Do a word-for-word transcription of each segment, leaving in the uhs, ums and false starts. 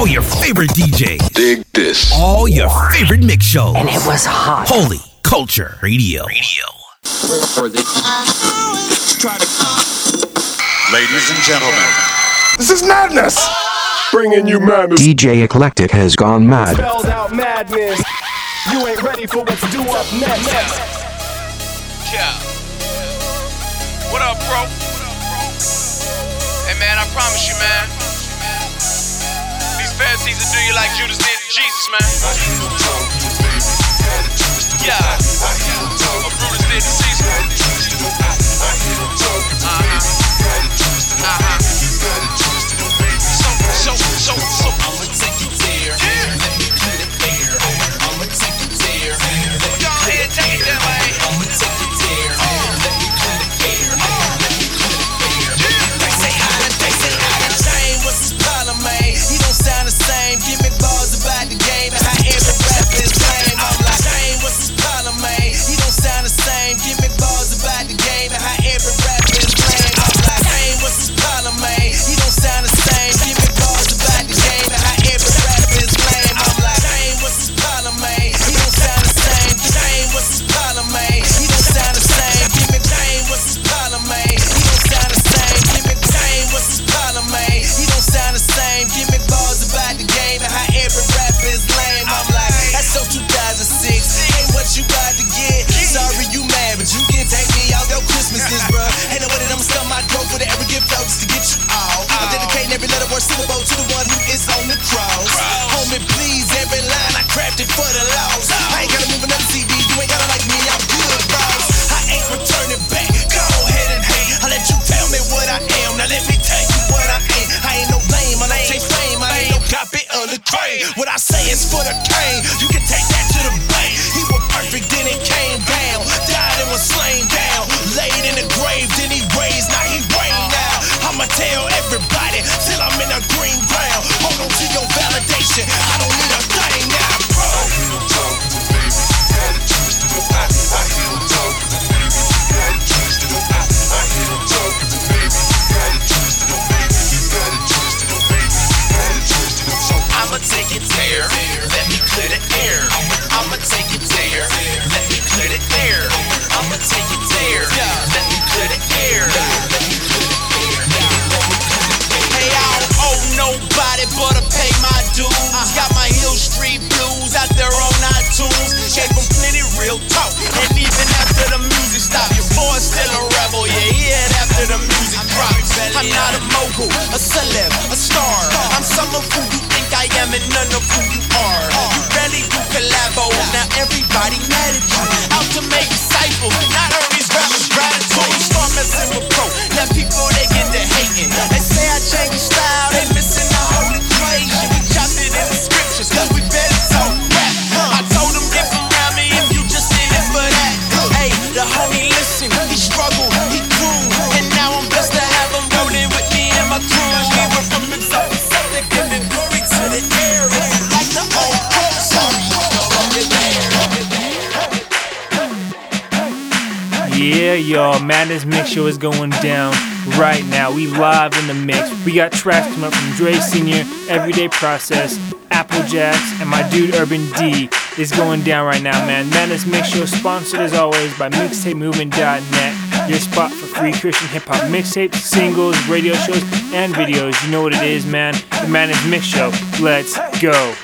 All your favorite D Js. Dig this. All your favorite mix shows. And it was hot. Holy Culture Radio. Radio. Ladies and gentlemen, this is madness. Bringing you madness. D J Eclectic has gone mad. Spelled out madness. You ain't ready for what's due up next. Yeah. What up, bro? Hey, man, I promise you, man. These fantasies will do you like Judas did to Jesus, man. Yeah. What Brutus did to Caesar. Uh-huh. Uh-huh. So, so, so, so. I'ma take you there. Yeah. Let me clear the air. I'ma take you there. Go ahead, take it that way. I'ma take you there. Let me clear the air. Let me clear the air. They say how to, they say how to change. What's his problem, man? He don't sound the same. Give me balls about the game and how every rapper is lame. I'm like, change. What's his problem, man? He don't sound the same. Give me balls about the game and how every rapper is lame. I'm like, change. What's his problem, man? He don't sound the same. Give me balls about the game and how every rapper is lame. I'm like, change. What's his problem, man? He don't sound the same. Change. What's his problem, man? He don't sound the same. Give me change. What's his problem, man? He don't sound the same. Give me change. What's his problem, man? He don't sound the same. Give me balls about the game and how every rapper is lame. I'm like, that's so two thousand six. Ain't what you got to get. Sorry you mad, but you can take me out your Christmases, bruh. Ain't no way that I'ma stop my growth with every gift out just to get you all. I'm dedicating every letter word syllable to the one who is on the cross. Homie, please, every line I crafted for the loss. I ain't gotta move another C D, you ain't gotta like me, I'm good, bros. I ain't returning back, go ahead and hate. I let you tell me what I am, now let me tell you what I ain't. I ain't no lame, I ain't chase fame, I ain't no copy of the crane. What I say is for the cane, you can take that to the bank. He was perfect, then it came down. Died and was slain down. Laid in the grave, then he raised, now he reign now. I'ma tell everybody till I'm in a green ground. Hold on to your validation, I don't need a thing now, bro. I hear them talking, baby, you got it twisted up. I, I hear them talking, baby, you got it twisted up. I, I hear them talking, baby, you got it twisted up, baby, you got it twisted up, baby, you got it twisted up. So I'ma take it there, let me clear the air. I'ma take it there, let me clear the air. I'ma take it there, let me clear the air. Let me clear the air. Hey, I don't owe nobody but to pay my dues. Got my Hill Street blues out there on iTunes. Gave them plenty real talk, and even after the music stopped, your boy's still a rebel. Yeah, yeah, after the music drops. I'm not a mogul, a celeb, a star. I'm some of who you think I am and none of who you are. You barely do collabo, now everybody mad at you. Out to make disciples, not earn these rappers gratitude. Start messing with pro, now people they get to hating. They say I changed the style, they missing the whole equation. We chopped it in the scriptures, cause we better talk rap. I told them get around me if you just in it for that. Hey, the homie listen, he struggled, he grew, and now I'm blessed to have him rolling with me and my crew. We went from mix-up to something, giving glory to the air. Like the old folk song, yeah, y'all, Madness Mix Show is going down right now. We live in the mix. We got tracks coming up from Dre Senior, Everyday Process, Applejacks, and my dude Urban D is going down right now, man. Madness Mix Show sponsored as always by mixtape movement dot net, your spot for free Christian hip-hop mixtapes, singles, radio shows, and videos. You know what it is, man. The Madness Mix Show. Let's go.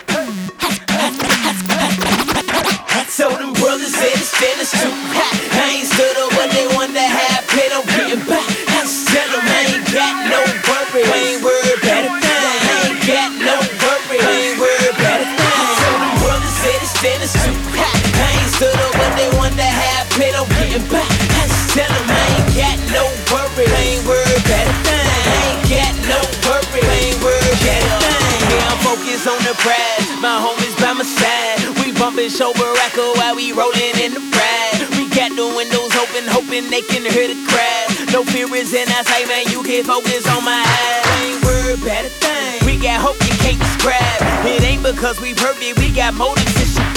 I told them brothers that it's finished too. I ain't stood up, but they want to have paid. I'm getting back. I just tell them I ain't got no worry. I ain't worried about a thing. I ain't got no worry. I ain't worried about a thing. I told them brothers that it's finished too. I ain't stood up, but they want to have paid. I'm getting back. I just tell them I ain't got no worry. I ain't worried about a thing. I ain't got no worry. I ain't worried about a thing. Yeah, I'm focused on the prize. My homies by my side. Bumpin' show Baraka while we rollin' in the pride. We got the windows open, hoping they can hear the crash. No fear is in our sight, man, you can focus on my eyes. I ain't worried about a thing. We got hope you can't describe. It ain't because we perfect, we got motives and shit.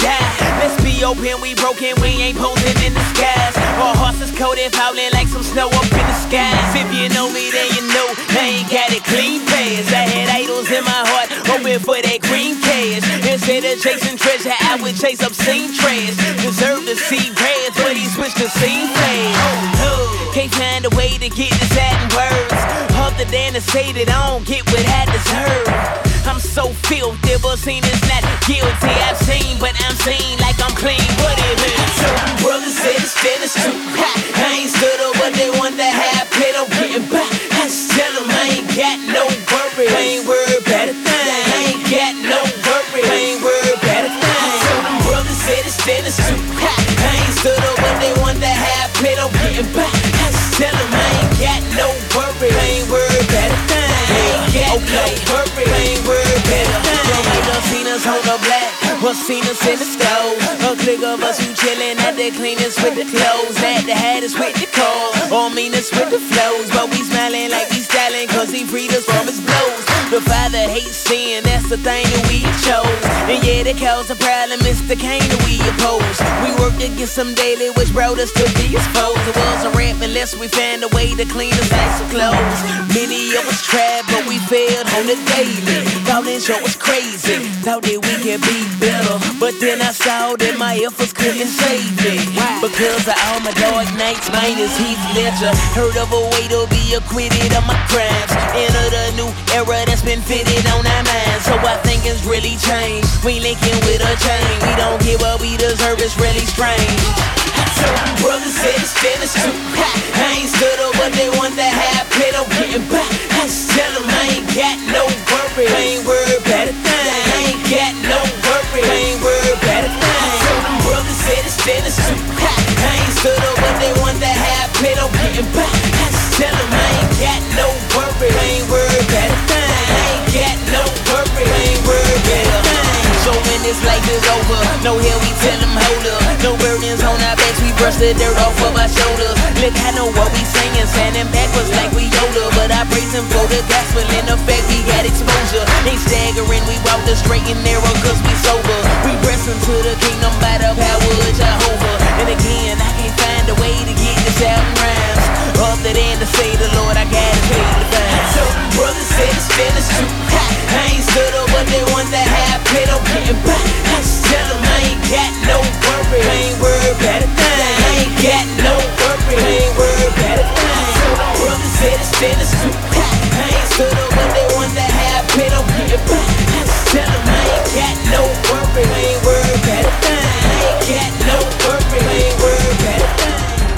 die. Let's be open, we broken, we ain't posing in the skies. Our horses coated, falling like some snow up in the skies. If you know me, then you know I ain't got it clean past. I had idols in my heart, hoping for that green cash. Instead of chasing treasure, I would chase obscene trash. Deserve to see grass, but he switched to scene fast. Can't find a way to get this out in words, other than to say that I don't get what I deserve. I'm so filthy, but seen is not guilty. I've seen, but I'm seen like I'm clean. What it means? So brothers said it's finished too. I ain't stood up, but they wonder how I played on getting by. I just tell them I ain't got no worry. I ain't worried about a thing. I ain't got no worry. I ain't worried about a thing. So them brothers said it's finished too. I ain't stood up, but they wonder how I played on getting by. I just tell them I ain't got no worry. I ain't worried about a thing. I ain't got no worry. I ain't worried about a thing. They done seen us on the black, or seen us in the stove. A clique of us who chillin' at the cleanest with the clothes, at the hattest with the calls, or meanest with the flows. But we smiling like we styling, cause he freed us from his blows. The Father hates sin, that's the thing that we chose. And yeah, the cause a problem, it's the cane that we oppose. We worked against them daily, which brought us to be exposed. It wasn't rap unless we found a way to clean us like some clothes. Many of us tried, but we failed on the daily. Thought this show was crazy, thought that we could be better. But then I saw that my efforts couldn't save me. Because of all my dark nights, mine is Heath Ledger. Heard of a way to be acquitted of my crimes. Enter the new era that's been fitted on our minds. So I think it's really changed. We linking with a chain. We don't get what we deserve, it's really strange. So brothers said it's finished too. I ain't stood up, but they wonder how I played on getting by. I just tell them I ain't got no worry. I ain't worried about a thing. I ain't got no worry. I ain't worried about a thing. So them brothers said it's finished too. I ain't stood up, but they wonder how I played on getting by. I just tell them I ain't got no worry. I ain't worried about a thing. I ain't got no worry. I ain't worried about a thing. So when this life is over, no hell we tell them hold up. No burdens on our backs, we brush the dirt off of our shoulders. Look, I know what we singing, standing backwards like we Yoda. But I praise him for the gospel and the fact we got exposure. Ain't staggering, we walk the straight and narrow cause we sober. We press into the kingdom by the power of Jehovah. And again, I can't find a way to get this out in rhymes, other than to say the Lord, I gotta pay the fine. So brothers said it's finished too. I ain't stood up, but they wonder how I played on getting by. I just tell them I ain't got no worry. I ain't worried about a thing. I ain't got no worry. I ain't worried about a thing. So the brothers said it's finished too. I ain't stood up, but they wonder how I played on getting by. I just tell them I ain't got no worry. I ain't worried about a thing. I ain't got no worry. I ain't worried about a thing.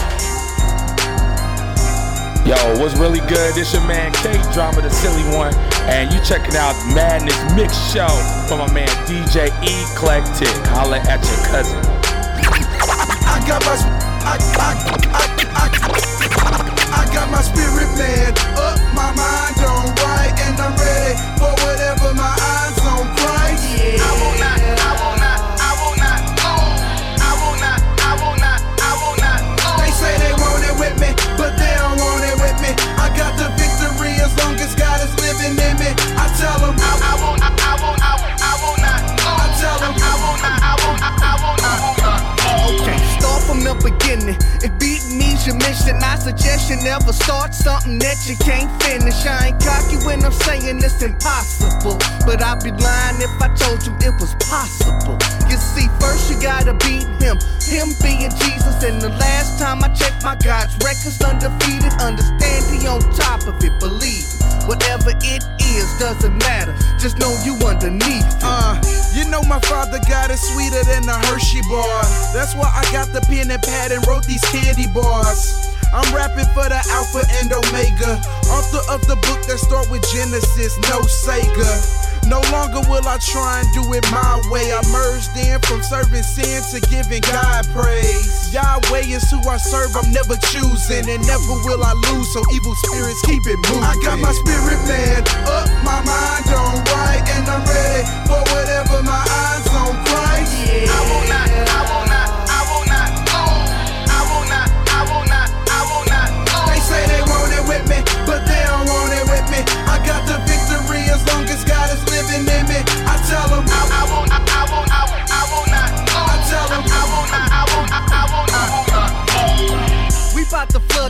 Yo, what's really good? This your man K Drama, the silly one, and you checking out Madness Mix Show from my man D J Eclectic. Holla at your cousin. I got my, I, I, I, I, I got my spirit man up, my mind on right, and I'm ready for whatever my eyes on Christ. Yeah. I will not, I will not, I will not, I will not, I will not, I will not. They say they want it with me, but they don't want it with me. I got the victory as long as God is living in me. I tell them I, I won't, I, I won't, I, I will not. I tell them I won't, I won't, I won't, I won't. Okay, start from the beginning. If beat means your mission, I suggest you never start something that you can't finish. I ain't cocky when I'm saying it's impossible, but I'd be lying if I told you it was possible. You see, first you gotta beat him, him being Jesus. And the last time I checked my God's record's undefeated. Understand he on top of it, believe it. Whatever it is, doesn't matter. Just know you underneath it. Uh, you know my father got it sweeter than a Hershey bar. That's why I got the pen and pad and wrote these candy bars. I'm rapping for the Alpha and Omega, author of the book that start with Genesis, no Sega. No longer will I try and do it my way. I merged in from serving sin to giving God praise. Yahweh is who I serve, I'm never choosing, and never will I lose, so evil spirits keep it moving. I got my spirit man up, my mind on right, and I'm ready for whatever my eyes on Christ. Yeah. I will not, I will not, I will not, I will not, I will not, I will not. They say they want it with me, but they don't want it with me. I got the victory as long as God is living in me. I tell them I, I won't, I, I won't, I, I will not.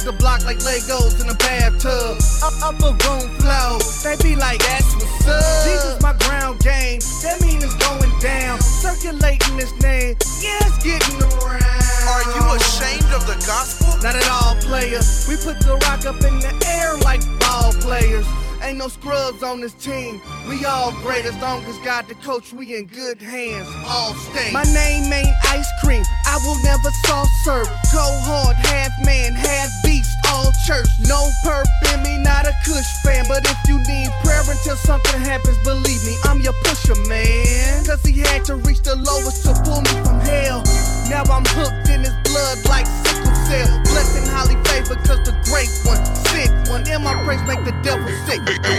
the block like Legos in a bathtub. Up, up a room flow, they be like, that's what's up. This is my ground game, that mean it's going down. Circulating this name, yeah, it's getting around. Are you ashamed of the gospel? Not at all, player. We put the rock up in the air like ball players. Ain't no scrubs on this team. We all great as long as God the coach. We in good hands. All stay. My name ain't ice cream. I will never soft serve. Go hard, half man, half beast, all church. No perp in me, not a Kush fan. But if you need prayer until something happens, believe me, I'm your pusher, man. Cause he had to reach the lowest to pull me from hell. Now I'm hooked in his blood like sickle cell. Blessed and highly favored cause the great one, sick one. In my praise make the devil sick.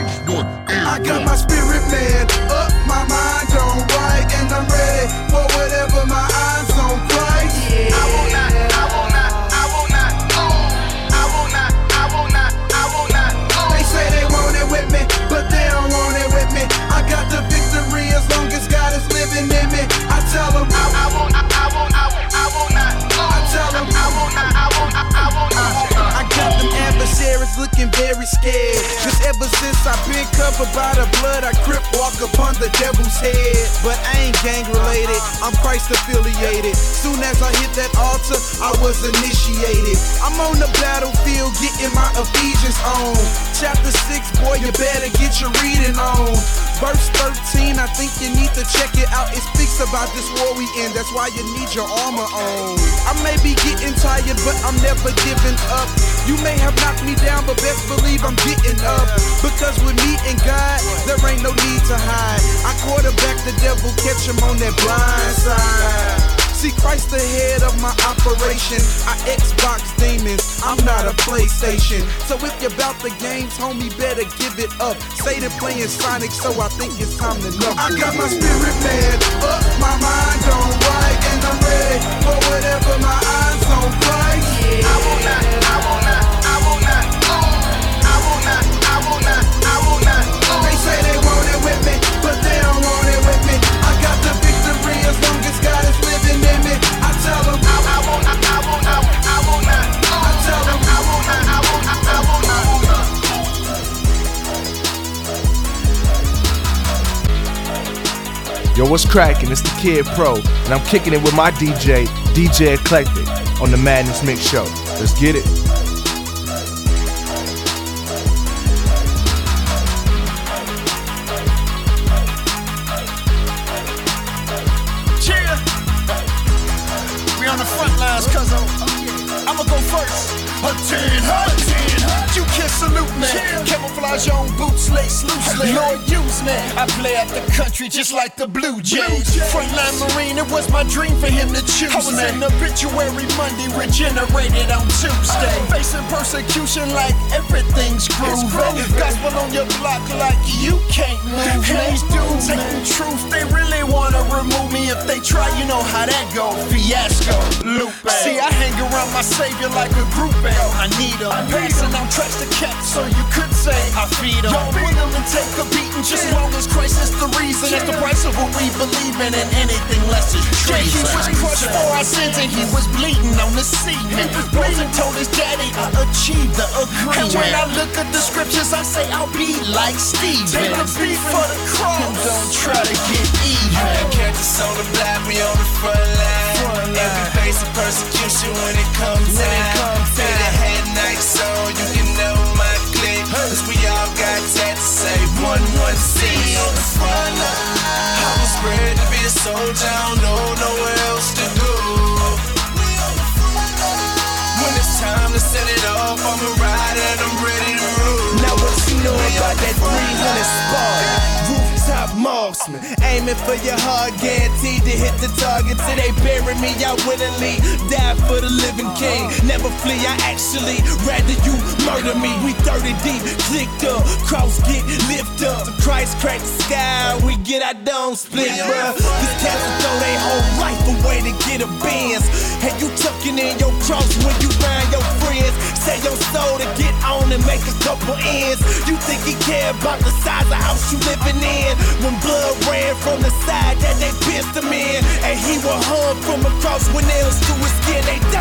I got my spirit man up, my mind on right, and I'm ready for whatever my eyes on Christ. Yeah. I will not, I will not, I will not, oh, I will not, I will not, I will not, oh. They say they want it with me, but they don't want it with me. I got the victory as long as God is living in me. I tell them, I, I won't, I, I won't, I, I will not, oh. I tell them, I will not, I will not, I will not. I got them adversaries looking very scared. Cause ever since I've been covered by the blood, I grip walk upon the devil's head. But I ain't gang related, I'm Christ affiliated. Soon as I hit that altar, I was initiated. I'm on the battlefield getting my Ephesians on. Chapter six, boy, you better get your reading on. Verse thirteen, I think you need to check it out. It speaks about this war we in, that's why you need your armor on. I may be getting tired, but I'm never giving up. You may have knocked me down, but best believe I'm getting up. Because with me and God, there ain't no need to hide. I quarterback the devil, catch him on that blind side. See Christ the head of my operation. I Xbox demons, I'm not a PlayStation. So if you're about the games, homie, better give it up. Satan playing Sonic, so I think it's time to know. I got my spirit man up, my mind on right, and I'm ready for whatever my eyes on Christ. Yeah. I will not, I will not, I will not, oh, I will not, I will not, I will not, oh. They say they want it with me, but they don't want it with me. I got the victory as long as God is living in me. I tell them, I, I will not, I will not, I will not, oh. I tell them, I will not, I will not, I will not. Yo, what's cracking? It's the Kid Pro, and I'm kicking it with my D J, D J Eclectic, on the Madness Mix Show. Let's get it. Cheer! We on the front lines, cuz I'ma go first. A ten, a ten. You can salute me. Camouflage on boots, lace loosely. Lord, use me. I play out the country just like the Blue Jays. Frontline Marine, it was my dream for him to choose me. I was in obituary Monday, regenerated on Tuesday. Facing persecution like everything's groovy. Gospel on your block like you can't move me. These dudes ain't the truth, they really wanna remove me. If they try, you know how that go. Fiasco, Lupe. See, I hang around my savior like a groupie. I need him. Passing on tracks to cat, so you could say I feed him. Y'all willing to take a beating just as long as Christ is the reason. That's the price of what we believe in, and anything less is treason. Yeah, he was crushed for our sins and he was bleeding on the cement. Rosen told his daddy I achieved the agreement. And when I look at the scriptures, I say I'll be like Stephen. Take the beat for the cross and don't try to get even. I catch us on the block, we on the front line. Front line. And we facing persecution when it comes when time. It comes Say the head Nikes on, you can know my clique. Cause we all got tats to say one one C on the front line. I was bred to be a soldier, I don't know nowhere else to go. When it's time to set it off, I'm a rider and I'm ready to roll. Now what you know about that three hundred spot? Rooftop marksman, aiming for your heart, guaranteed to hit the target. Till they bury me, I willingly die for the living king. Never flee, I actually rather you murder me. We thirty deep, clicked up, cross get lift up. Christ crack the sky, we get our dome split, bruh. This cats will throw their whole life away to get a Benz. And you tucking in your cross when you find your friends. Sell your soul to get on and make a couple ends. You think he care about the size of house you living in? When blood ran from the side that they pierced him in, and he was hung from across when nails through his skin, they dying in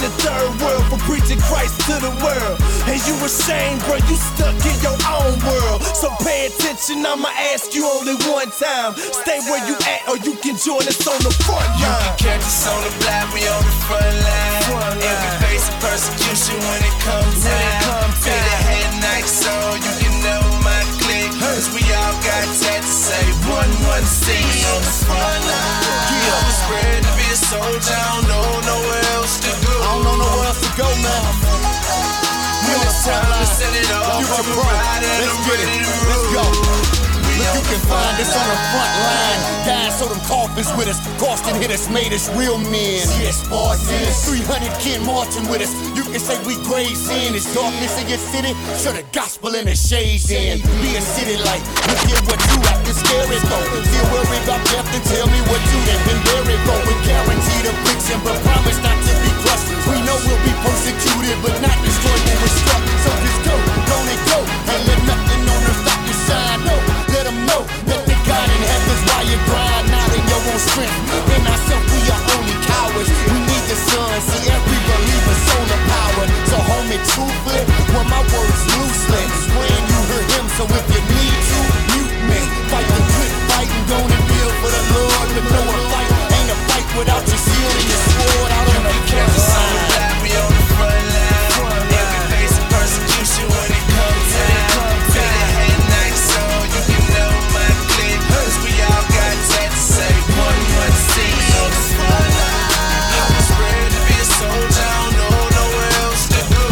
the third world for preaching Christ to the world. And you ashamed, bro, you stuck in your own world. So pay attention, I'ma ask you only one time. Stay where you at or you can join us on the front line. You can catch us on the block, we on the front line. Front line. And we facing persecution when it comes time. When it comes time. Feel the head night, so you can know my clique. Cause we all got that to say one one C on the front line. Yeah, I'm spread to be a soldier, I don't know nowhere else to go. I don't know nowhere else to go, man. We on the front line. Set it off, Future Pro. Let's get it. Let's go. Look, you can find us on the front line. Guys, so them coffins with us. Costin hit us, made us real men. Yes, Spartans. three hundred kin marching with us. You can say we graze in. It's darkness in your city. Show the gospel in the shades in. Be a city light. Look at what you at. It's scary though. Still worry about death and tell me what you done been buried for. We guaranteed affliction, but promise not to be crushed. We know we'll be persecuted, but not destroyed when we're struck. So just go, don't it go. And let nothing on earth stop you shine. No, let them know that the God in heaven's why you grind, not in your own strength. In ourselves, we are only cowards. We need the sun, see every believer solar power. So homie, truthfully, well my words loosely. When you heard him, so if you need to, mute me. Fight the good fight and go and build for the Lord. But no a fight ain't a fight without your shield and your sword out on the front line. We on the front line. And we facing persecution when it comes time. Feel the head night, so you can know my clique. Cause we all got that to say one one C on the front line. I'm spread to be a soldier, I don't know nowhere else to go.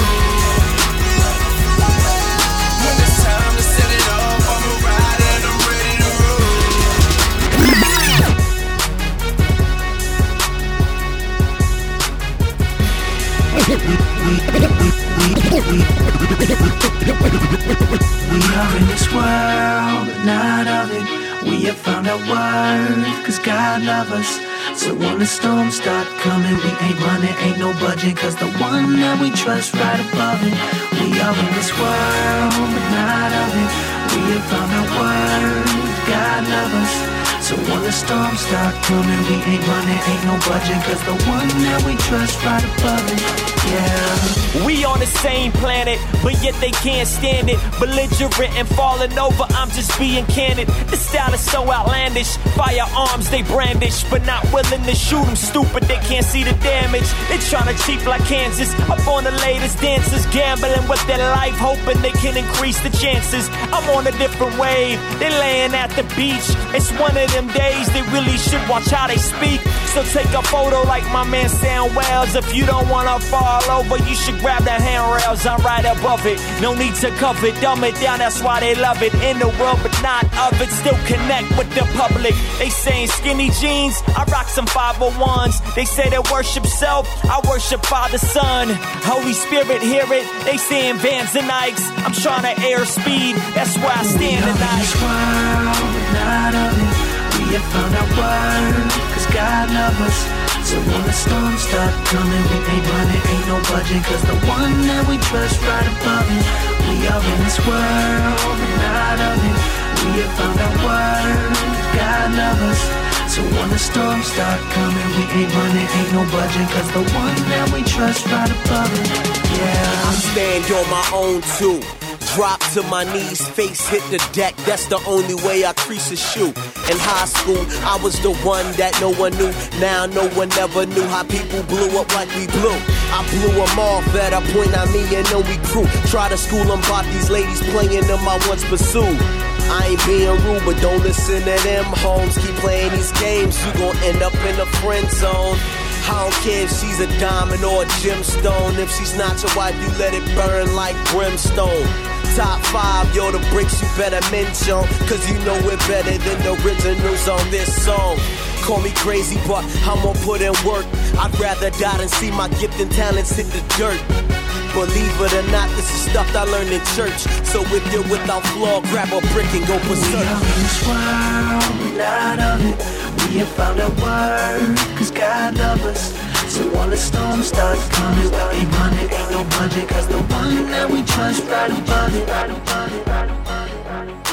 When it's time to set it off, I'm a rider and I'm ready to roll. We are in this world, but not of it. We have found our worth, cause God loves us. So when the storms start coming, we ain't running, ain't no budging. Cause the one that we trust right above it. We are in this world, but not of it. We have found our worth, God loves us. So when the storms start coming, we ain't running, ain't no budging. Cause the one that we trust right above it, yeah. We on the same planet, but yet they can't stand it. Belligerent and falling over, I'm just being candid. The style is so outlandish, firearms they brandish, but not willing to shoot them. Stupid, they can't see the damage. They tryna cheap like Kansas, up on the latest dances, gambling with their life, hoping they can increase the chances. I'm on a different wave, they laying at the beach. It's one of them days, they really should watch how they speak. So take a photo like my man Sam Wells. If you don't wanna fall over, you should grab the handrails, I'm right above it. No need to cover it, dumb it down, that's why they love it. In the world, but not of it, still connect with the public. They saying skinny jeans, I rock some five oh ones. They say they worship self, I worship Father, Son. Holy Spirit, hear it, they saying Vans and Nikes. I'm trying to air speed, that's where I stand tonight. This world, but not of it. We have found our worth, cause God loves us. So when the storms start coming, we ain't running, ain't no budging. Cause the one that we trust right above it. We are in this world, but not of it. We have found our worth, God loves us. So when the storms start coming, we ain't running, ain't no budging. Cause the one that we trust right above it, yeah. I stand on my own too. Drop to my knees, face hit the deck. That's the only way I crease a shoe. In high school, I was the one that no one knew. Now no one ever knew how people blew up like we blew. I blew them off at a point I me and only crew. Try to school them about these ladies playing them I once pursued. I ain't being rude, but don't listen to them homes. Keep playing these games, you gon' end up in the friend zone. I don't care if she's a diamond or a gemstone. If she's not your wife, you let it burn like brimstone. Top five, yo, the bricks you better mention. Cause you know we're better than the originals on this song. Call me crazy, but I'm gonna put in work. I'd rather die than see my gift and talents hit the dirt. Believe it or not, this is stuff I learned in church. So if you're without flaw, grab a brick and go berserk. We are in this world, but not of it. We have found our worth, cause God loves us. So when the storms start coming, we ain't running, ain't no budget. Cause the one that we trust right above it, right above it, right above it, right above it.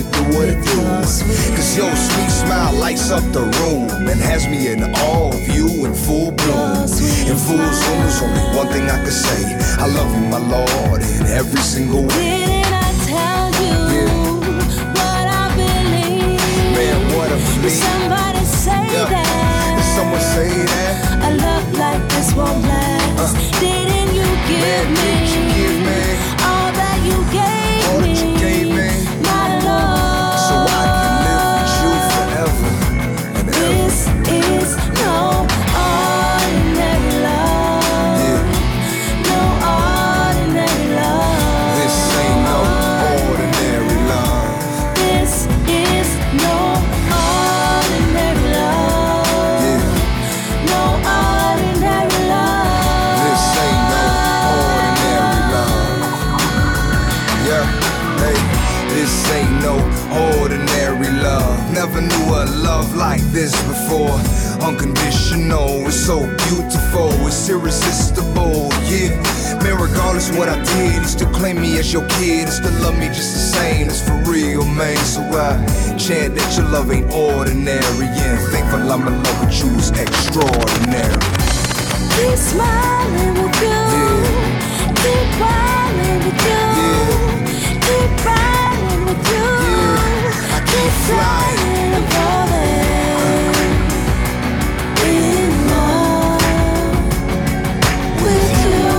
it do what it do. Cause your sweet smile lights up the room and has me in all view in full bloom. In full zoom, there's only one thing I can say. I love you, my Lord, in every single way. Didn't I tell you yeah. what I believe? Man, what a Did believe. somebody say yeah. that? Did someone say that? A love like this won't last. Uh. Didn't you give Man, me, did you give me all that you gave all me? That you gave me? My love. So I can live with you forever and ever. This is no ordinary love. Yeah. No ordinary love. This ain't no ordinary love. This is no ordinary love. Yeah. No ordinary love. This ain't no ordinary love. Yeah, hey, this ain't no ordinary love. Never knew a love like this before. Unconditional, it's so beautiful, it's irresistible, yeah. Man, regardless of what I did, you still claim me as your kid, and still love me just the same, it's for real, man. So I chant that your love ain't ordinary, and thankful I'm in love with you, it's extraordinary. Keep smiling with you. Yeah. Keep riding with you. Yeah. Keep riding with you. Yeah. I keep Keep flying. flying and falling in love with you.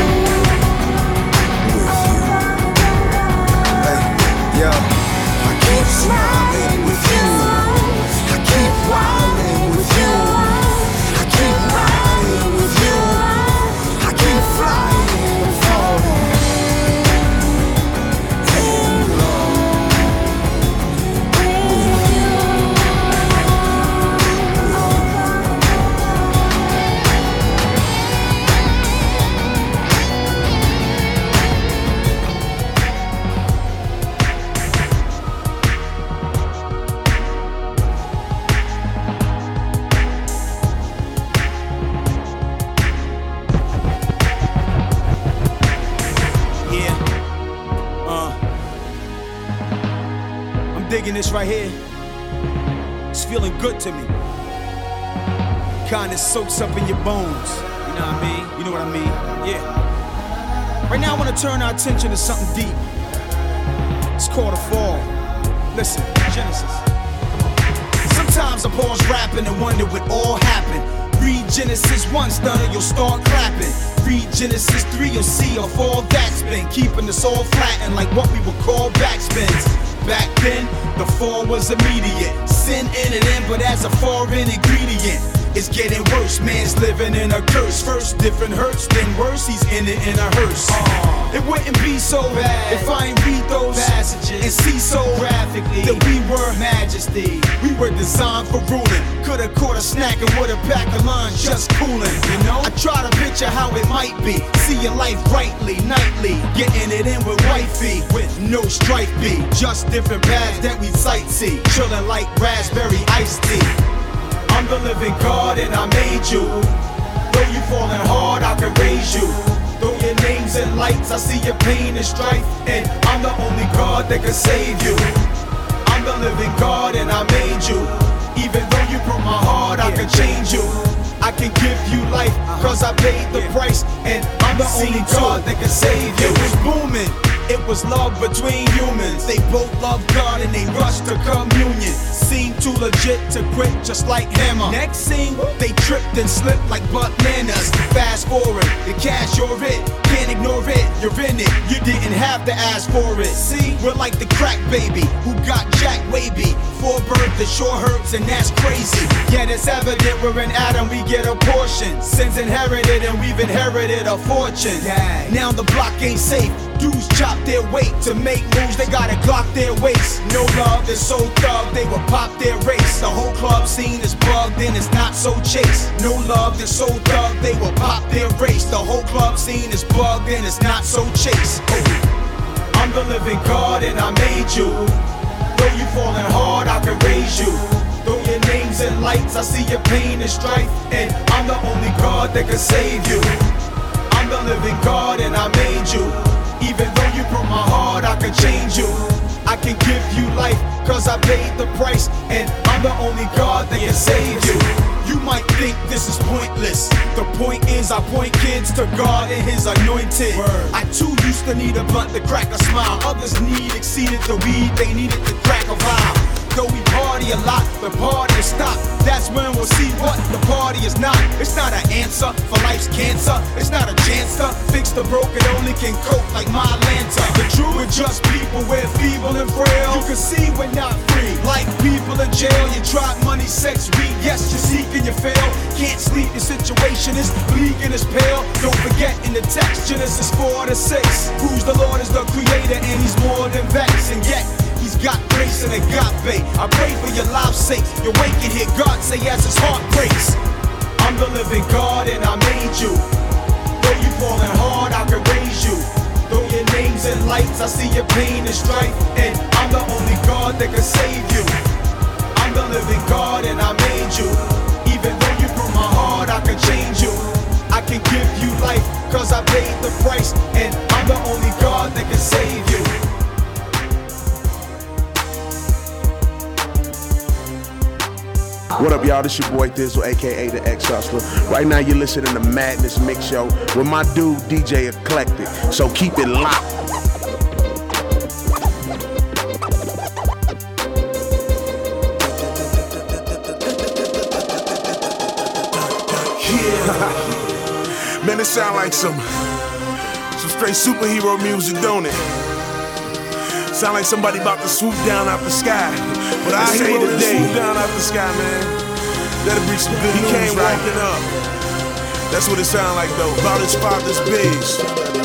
Hey, yo, I keep smiling with you. I keep wilding with you. I keep riding with you. I keep flying and falling in love with you. Yeah. Uh. I'm digging this right here. It's feeling good to me. Kinda soaks up in your bones. You know what I mean? You know what I mean? Yeah. Right now I wanna turn our attention to something deep. It's called a fall. Listen, Genesis. Sometimes I pause rapping and wonder what all happened. Read Genesis one, stunner, you'll start clapping. Read Genesis three, you'll see of all that's been keeping us all flattened like what we would call backspins. Back then, the fall was immediate. Sin entered in, but as a foreign ingredient. It's getting worse, man's living in a curse. First different hurts, then worse, he's in it in a hearse. Uh, it wouldn't be so bad if I ain't read those passages and see so graphically that we were majesty. We were designed for ruling. Could've caught a snack and would've packed a lunch just cooling, you know? I try to picture how it might be, seeing life rightly, nightly, getting it in with wifey, with no strife be. Just different paths that we sightsee, chilling like raspberry iced tea. I'm the living God and I made you. Though you falling hard, I can raise you. Though your name's in lights, I see your pain and strife, and I'm the only God that can save you. I'm the living God and I made you. Even though you broke my heart, I can change you. I can give you life, cause I paid the price, and I'm the only God that can save you. It was booming. It was love between humans. They both loved God and they rushed to communion. Seemed too legit to quit, just like Hammer. Next scene, they tripped and slipped like bananas. Fast forward, the cash, you're it. Can't ignore it, you're in it. You didn't have to ask for it. See, we're like the crack baby who got jack wavy. For birth, the sure hurts, and that's crazy. Yet it's evident we're in Adam, we get a portion. Sins inherited, and we've inherited a fortune. Now the block ain't safe. Dudes chop their weight to make moves, they gotta Glock their waist. No love, they're so thug, they will pop their race. The whole club scene is bugged and it's not so chase. No love, they're so thug, they will pop their race. The whole club scene is bugged and it's not so chase. Oh. I'm the living God and I made you. Though you falling hard, I can raise you. Though your name's in lights, I see your pain and strife, and I'm the only God that can save you. I'm the living God and I made you. Even though you broke my heart, I can change you. I can give you life, cause I paid the price, and I'm the only God that can save you. You might think this is pointless. The point is I point kids to God and His anointed. Word. I too used to need a blunt to crack a smile. Others need exceeded the weed, they needed to crack a vial. Though we party a lot, the party is stopped. That's when we'll see what the party is not. It's not an answer for life's cancer. It's not a chance to fix the broken, only can cope like my Lanta. The truth, we're just people, we're feeble and frail. You can see we're not free, like people in jail. You tried money, sex, weed, yes, you seek and you fail. Can't sleep, your situation is bleak and it's pale. Don't forget in the text, Genesis four to six. Who's the Lord is the creator and He's more than vexed. And yet, He's got grace and agape. I pray for your life's sake. You're waking here, God say as His heart breaks. I'm the living God and I made you. Though you falling hard, I can raise you. Though your name's in lights, I see your pain and strife. And I'm the only God that can save you. I'm the living God and I made you. Even though you broke my heart, I can change you. I can give you life, cause I paid the price. And I'm the only God that can save you. What up, y'all? This your boy Thizzle, aka the X Hustler. Right now, you're listening to Madness Mix Show with my dude D J Eclectic. So keep it locked. Yeah. Man, it sound like some some straight superhero music, don't it? Sound like somebody about to swoop down out the sky. But I say today, swoop down out the sky, man. That'll bring some good news. He came right? walking up. That's what it sound like though. About his father's biz.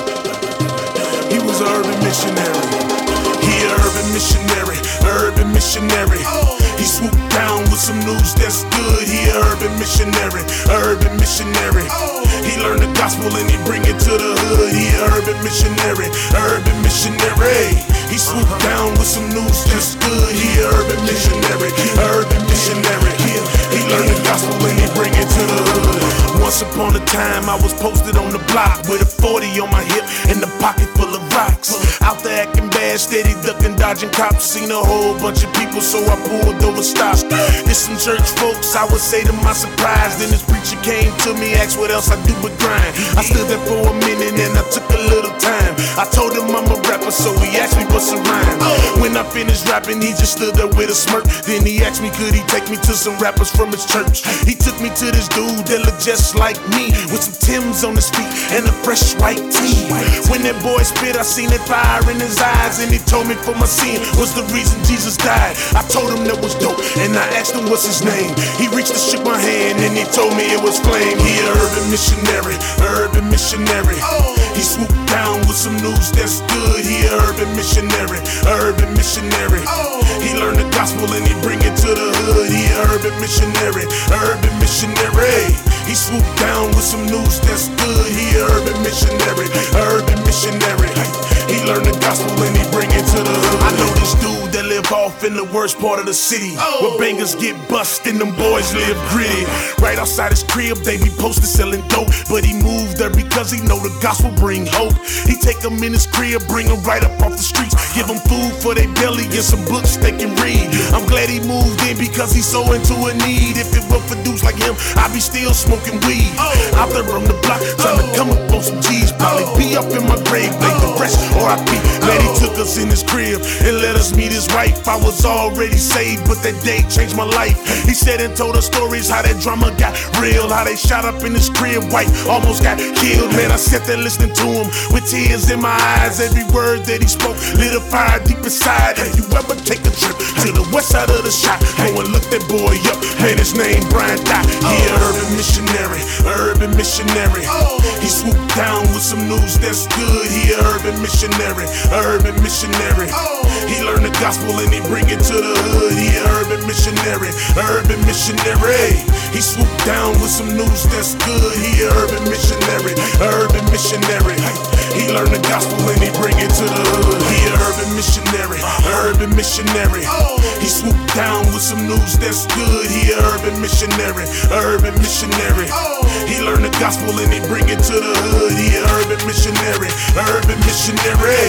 He was an urban missionary. He an urban missionary, urban missionary. He swooped down with some news that's good. He an urban missionary, urban missionary. He learned the gospel and he bring it to the hood. He an urban missionary, urban missionary. He swooped down with some news that's good. He an urban missionary, urban missionary. He, he learned the gospel and he bring it to the hood. Once upon a time I was posted on the block with a forty on my hip and a pocket full of rocks. Out there acting bad, steady ducking, dodging cops. Seen a whole bunch of people, so I pulled over stops. There's some church folks, I would say to my surprise. Then this preacher came to me, asked what else I do but grind. I stood there for a minute and I took a little time. I told him I'm a rapper, so he asked me what's a rhyme. When I finished rapping, he just stood there with a smirk. Then he asked me could he take me to some rappers from his church. He took me to this dude that looked just like me, with some Timbs on his feet and a fresh white tee. When that boy spit, I seen that fire in his eyes, and he told me for my sin was the reason Jesus died. I told him that was dope, and I asked him what's his name. He reached and shook my hand, and he told me it was Flame. He an urban missionary, urban missionary. He swooped down with some news that's good. He an urban missionary, urban missionary. He learned the gospel and he bring it to the hood. He an urban missionary, urban missionary. He swooped down with some news that's good. He an urban missionary, urban missionary. He learned the gospel and he bring it to the hood. I know this dude that live off in the worst part of the city, where bangers get bust and them boys live gritty. Right outside his crib, they be posted selling dope, but he moved there because he know the gospel bring hope. He take them in his crib, bring them right up off the streets, give them food for their belly and some books they can read. I'm glad he moved in because he's so into a need. If it weren't for dudes like him, I'd be still smoking weed. Out there on the block, trying to come up on some G's. Probably be up in my grave, lay the rest, or I be. Man, he took us in his crib and let us meet his wife. I was already saved, but that day changed my life. He said and told us stories how that drama got real, how they shot up in his crib, white almost got killed. Man, I sat there listening to him with tears in my eyes. Every word that he spoke lit a fire deep inside. Have you ever take a trip to the west side of the shot? Go and look that boy up, man, his name Brian Dot. He an urban missionary, urban missionary. He swooped down with some news that's good. He an urban missionary, urban missionary. He learned the gospel and he bring it to the hood. He an urban missionary, urban missionary. He swooped down with some news that's good. He an urban missionary, urban missionary. He learned the gospel and he bring it to the hood. He an urban missionary, urban missionary. He swooped down with some news that's good. He an urban missionary, urban missionary. He learned the gospel and he bring it to the hood. He an urban missionary, urban missionary.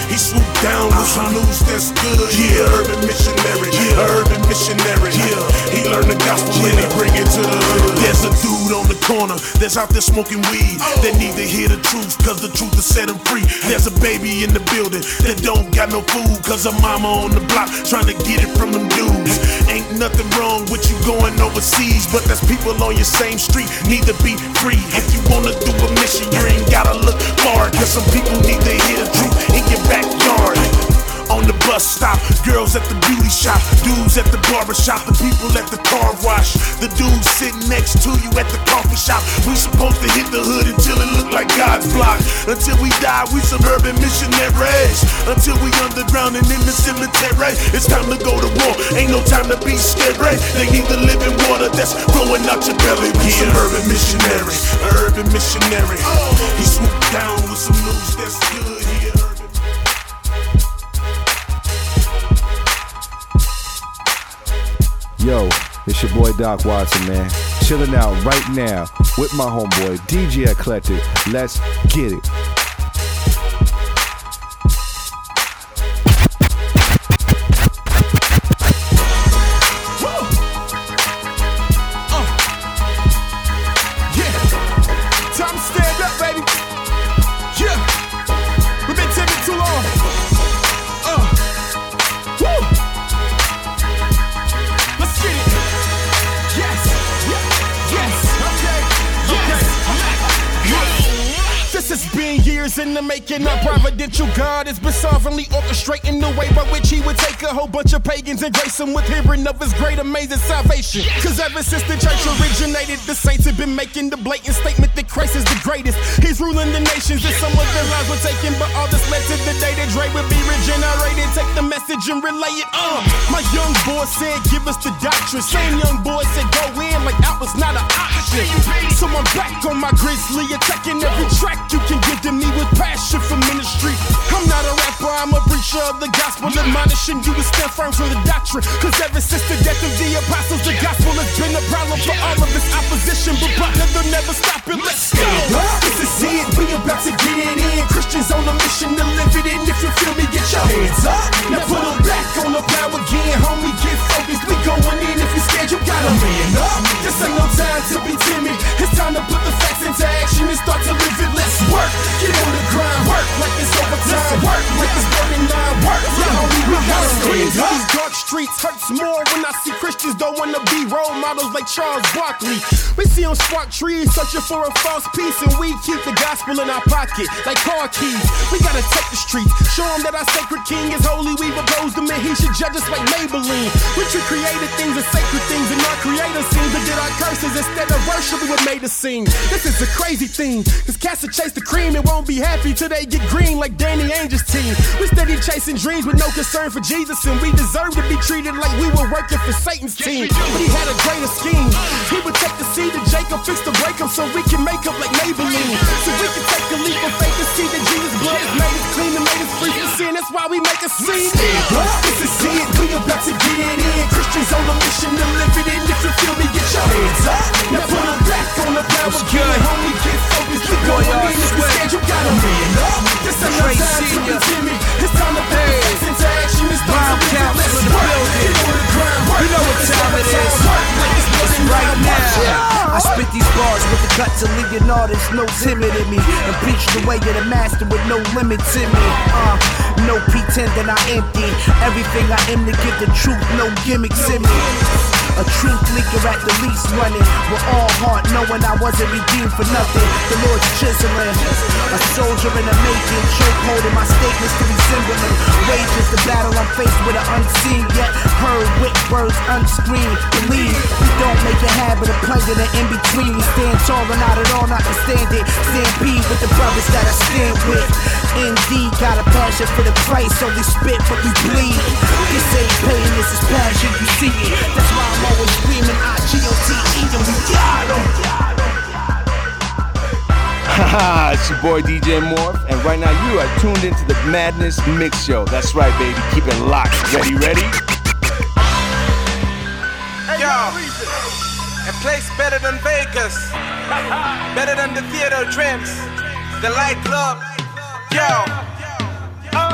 He swooped down with some news that's good. Yeah, urban missionary, yeah, urban missionary. Yeah, he learned the gospel and he bring it to the hood. There's a dude on the corner that's out there smoking weed that need to hear the truth, cause the truth will set him free. There's a baby in the building that don't got no food, cause her mama on the block trying to get it from them dudes. Ain't nothing wrong with you going overseas, but there's people on your same street need to be free. If you wanna do a mission, you ain't gotta look far, cause some people need to hear the truth in your backyard. On the bus stop, girls at the beauty shop, dudes at the barber shop, the people at the car wash, the dudes sitting next to you at the coffee shop. We supposed to hit the hood until it look like God's block. Until we die, we suburban missionaries. Until we underground and in the cemetery. It's time to go to war, ain't no time to be scary. They need the living water that's flowing out your belly. We yeah. Suburban missionary, urban missionary. He swooped down with some news that's good. He urban. Yo, it's your boy Doc Watson, man. Chilling out right now with my homeboy D J Eclectic. Let's get it. Woo! Uh. Yeah. Time to stand up, baby. Yeah. We've been timid too long. Uh. Woo! This has been years in the making. Our providential God has been sovereignly orchestrating the way by which he would take a whole bunch of pagans and grace them with hearing of his great amazing salvation. Cause ever since the church originated, the saints have been making the blatant statement that Christ is the greatest. He's ruling the nations and some of their lives were taken, but all this led to the day that Dre would be regenerated. Take the message and relay it on. My young boy said give us the doctrine. Same young boy said go in like out was not an option. So I'm back on my grizzly, attacking every track you can give to me with passion for ministry. I'm not a rapper, I'm a preacher of the gospel, admonishing you to stand firm for the doctrine. Cause ever since the death of the apostles, the gospel has been a problem for all of its opposition. But brother, they'll never stop it. Let's go. This is it, we about to get it in. Christians on a mission to live it in. If you feel me, get your hands up. Now put them back on the plow again, homie, get focused. We going in, if you scared, you gotta man up. This ain't no time to be timid. It's time to put the facts into action and start to live it. Let's work, get on the grind, work like it's overtime, work like it's burning nine, work, yeah, homie, we gotta scream. These dark streets hurts more when I see Christians don't wanna be role models like Charles Barkley. We see them spark trees searching for a false peace, and we keep the gospel in our pocket like car keys. We gotta take the streets, show them that our sacred king is holy. We've opposed him and he should judge us like Maybelline. We treat created things as sacred things, and our creator seems to get our curses instead of worship. We were made to sing. This is a crazy thing, cause cats will chase the cream and won't be happy till they get green like Danny Ainge's team. We steady chasing dreams with no concern for Jesus, and we deserve to be treated like we were working for Satan's team. But he had a greater scheme. He would take the seed of Jacob, fix the breakup so we can make up like Maybelline. So we can take a leap of faith and see that Jesus' blood has made us clean and made us free from sin. That's why we make a scene. This is it, we about to get it in. Christians on a mission to live it in. If you feel me, get your hands up. Now put them back on the plow again, homie, get focused. We going in, if you scared, you gotta man up. This ain't no time to be timid. It's time to put the facts into action. It's time to live it. Let's work, get on the grind, work. You know what time it is. Right now, I spit these bars with the guts of Leonardus, no timid in me, and preach the way of the master with no limits in me. Uh, no pretending I empty. Everything I am to give the truth, no gimmicks in me. A truth leaker at the least running with all heart, knowing I wasn't redeemed for nothing. The Lord's chiseling, a soldier in the making, choke holding my statements to resembling. Wages the battle I'm faced with, an unseen yet heard with words unscreened. Believe we don't make a habit of plugging it in between. We stand tall and not at all, not to stand it. Stampede with the brothers that I stand with. Indeed, got a passion for the Christ, so we spit but we bleed. This ain't pain, this is passion, you see it. That's why I'm always screaming I G O T E and we got 'em. Haha, it's your boy D J Morph, and right now you are tuned into the Madness Mix Show. That's right, baby. Keep it locked. Ready, ready? Yo, a place better than Vegas, better than the theater dreams, the light club. Yo, what happened?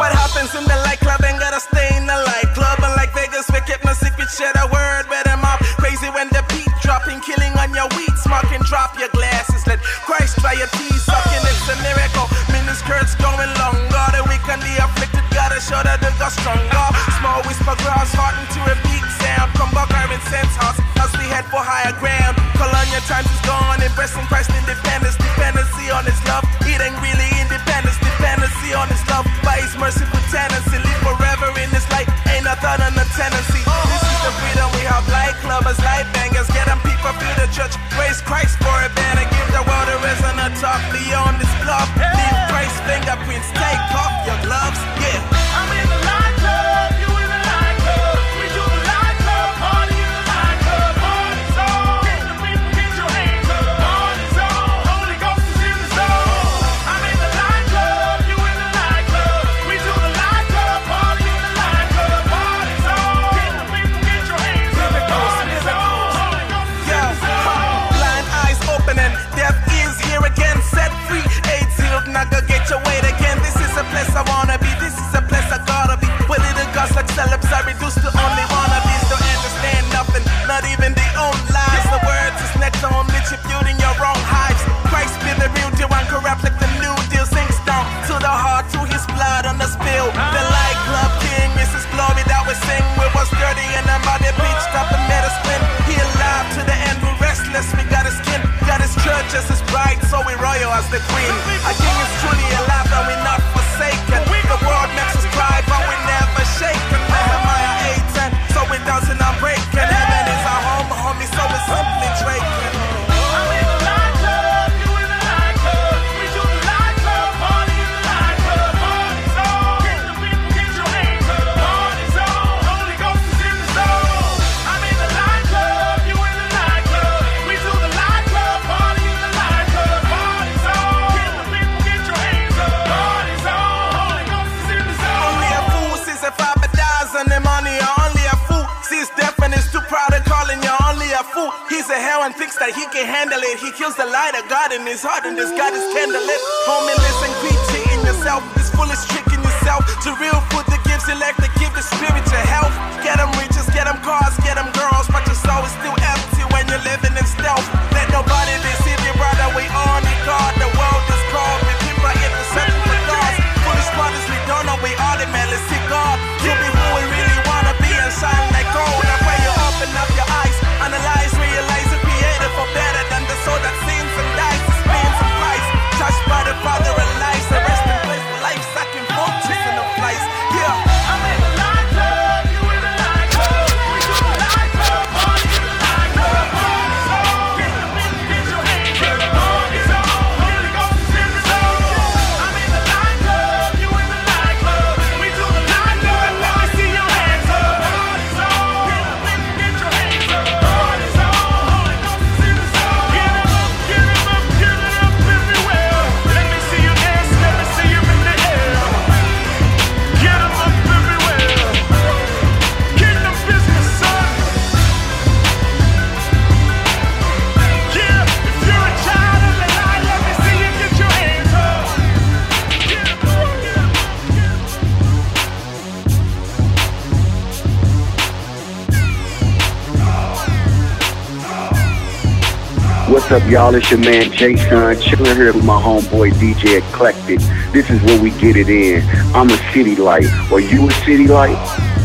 friends in the light club ain't gotta stay in the light club. And like Vegas, we keep no secret, share a word with them up. Crazy when the beat dropping, killing on your weed, smoking, drop your glasses. Let Christ try your tea, sucking, it's a miracle. Mini skirts going longer, the weak and the afflicted gotta show that they got stronger. Small whisper grass, heart into a big sound. Come back, Iron Sense House, as we head for higher ground. Colonial times is gone, embracing Christ independence. Dependency on his love, it ain't really independence. Dependency on his love, by his merciful tendency. Live forever in this light, ain't a thought on a tendency. This is the freedom we have, light clubbers, light bangers. Get them people through the church, raise Christ for a banner. Give the world a reason to talk beyond this club. Leave Christ's fingerprints, take off your gloves, yeah. I'm in the light club, you in the light club. We do the light club, party in the light club. Party's on, get the people, get your hands up. Party's on, Holy Ghost is in the zone. I'm in the light club, you in the light club. We do the light club, party in the light club. Party's on, get the people, get your hands up. Party's on, Holy Ghost is in the zone. Blind eyes opening, deaf ears here again. Set free, AIDS healed, not gonna get your weight again. This is a place I wanna be, this is a place I gotta be. Political gods like celebs are reduced to only wannabes. Don't understand nothing, not even their own lives. The words is next to home, distributing your wrong hives. Christ be the real deal, uncorrupt like the new deal. Sinks down to the heart, to his blood on the spill. The light club king, Missus Glory that we sing. We was dirty and I'm out there beach top and made us win. He alive to the end, we restless, we got his skin. Got his church as his bride, so we royal as the queen. Our king is truly alive and we not forsaken. The world makes us cry, but we never shaken. Nehemiah eight ten, so we dancing and breaking. Heaven is our home, homie, so we simply drinking. I'm in the light club, you in the light club. We do the light club, party in the light club. Party's on, get the people, get your hands up. Party's on, Holy Ghost is in the zone. I'm in the light club, you in the light club. We do the light club, party in the light club. Party's on, get the people, get your hands up. Party's on, Holy Ghost is in the zone. Only a fool sees a father dies and the money. Only a fool sees death and is too proud of calling you only a fool. He's a hell and thinks that he can handle it. He kills the light of God in his heart and this God is candlelit. Homie, listen, quit cheating yourself. This foolish tricking yourself. To real food that gives you life, that give the spirit your health. Get them riches, get them cars, get them girls, but your soul is still empty when you're living in stealth. Let nobody deceive you, brother. We on it, God. The world is cold. We people in the search for gods. Foolish brothers, we don't know we are the man. Let's see God. To be who we really wanna be and shine like gold. I pray you open up your eyes, analyze, realize you're created for better than the soul that sins and dies. Spins and flies, touched by the Father and lies. The rest in place for life, sucking vultures in the flies. Yeah, I'm in the light club, you in the light club. We do the light club, party in the light club. Party's on, get the people, get your hands up. Party's on, Holy Ghost is in the zone. I'm in the light club, you in the light club. We do the light club, let me see your hands up. Party's on, get the people, get your hands up. Party's on, Holy Ghost is in the zone. Get it up, get it up, get it up everywhere. Let me see you dance, let me see you in the air. Get 'em up everywhere. Kingdom business, son. Yeah, if you're a child of the light, let me see you get your hands up. Get 'em up, get 'em What's up, y'all? It's your man Jason, chilling here with my homeboy D J Eclectic. This is where we get it in. I'm a city light. Are you a city light?